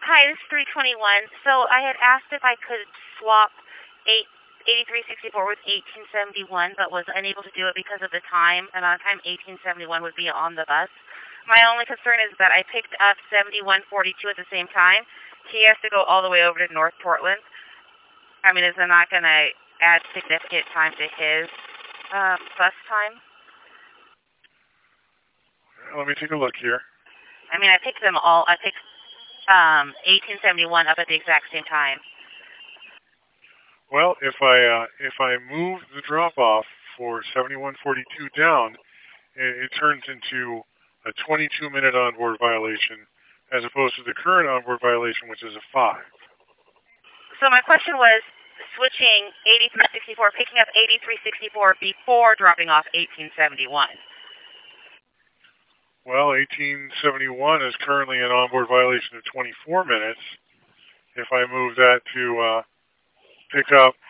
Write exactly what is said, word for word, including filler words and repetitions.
Hi, this is three twenty-one. So I had asked if I could swap eight, eighty-three sixty-four with eighteen seventy-one, but was unable to do it because of the time, amount of time eighteen seventy-one would be on the bus. My only concern is that I picked up seventy-one forty-two at the same time. He has to go all the way over to North Portland. I mean, is it not going to add significant time to his uh, bus time? Let me take a look here. I mean, I picked them all. I picked um, eighteen seventy-one up at the exact same time. Well, if I uh, if I move the drop off for seventy-one forty-two down, it, it turns into a twenty-two minute onboard violation, as opposed to the current onboard violation, which is a five. So my question was switching eighty-three sixty-four, picking up eighty-three sixty-four before dropping off eighteen seventy-one. Well, eighteen seventy-one is currently an onboard violation of twenty-four minutes. If I move that to uh, pick up